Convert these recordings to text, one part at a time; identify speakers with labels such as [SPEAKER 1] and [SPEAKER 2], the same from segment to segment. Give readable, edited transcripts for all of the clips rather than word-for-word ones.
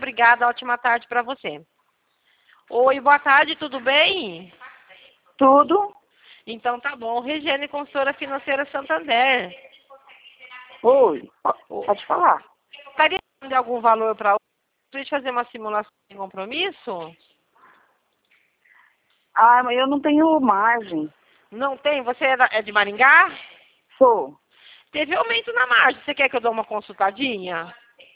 [SPEAKER 1] obrigada, ótima tarde para você. Oi, boa tarde, tudo bem?
[SPEAKER 2] Tudo?
[SPEAKER 1] Então tá bom. Regiane, consultora financeira Santander.
[SPEAKER 2] Oi, pode falar.
[SPEAKER 1] Estaria dando algum valor para gente fazer uma simulação de compromisso?
[SPEAKER 2] Ah, mas eu não tenho margem.
[SPEAKER 1] Não tem? Você é de Maringá?
[SPEAKER 2] Sou.
[SPEAKER 1] Teve aumento na margem. Você quer que eu dê uma consultadinha?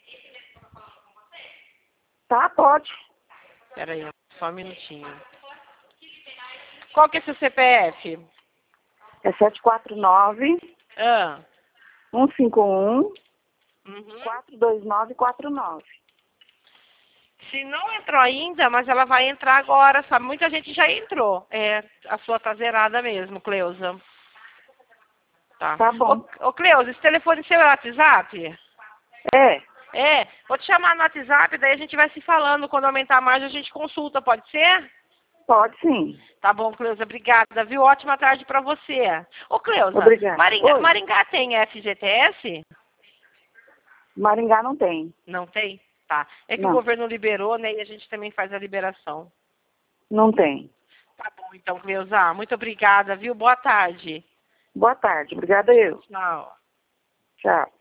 [SPEAKER 2] Tá, pode.
[SPEAKER 1] Espera aí, só um minutinho. Qual que é seu CPF?
[SPEAKER 2] É 749
[SPEAKER 1] Ah.
[SPEAKER 2] 151
[SPEAKER 1] Uhum.
[SPEAKER 2] 42949.
[SPEAKER 1] Se não entrou ainda, mas ela vai entrar agora, sabe? Muita gente já entrou. É, a sua tá zerada mesmo, Cleusa.
[SPEAKER 2] Tá bom.
[SPEAKER 1] Ô Cleusa, esse telefone seu é WhatsApp?
[SPEAKER 2] É,
[SPEAKER 1] É, vou te chamar no WhatsApp, daí a gente vai se falando. Quando aumentar mais, a gente consulta, pode ser?
[SPEAKER 2] pode sim.
[SPEAKER 1] Tá bom, Cleusa, obrigada, viu? Ótima tarde pra você. Ô, Cleusa,
[SPEAKER 2] Obrigada. Oi.
[SPEAKER 1] Maringá tem FGTS?
[SPEAKER 2] Maringá não tem.
[SPEAKER 1] Não tem? Tá. É que o
[SPEAKER 2] Não,
[SPEAKER 1] governo liberou, né? E a gente também faz a liberação.
[SPEAKER 2] não tem.
[SPEAKER 1] Tá bom, então, Cleusa, muito obrigada, viu? Boa tarde.
[SPEAKER 2] Boa tarde. Obrigada eu.
[SPEAKER 1] Tchau.
[SPEAKER 2] Tchau.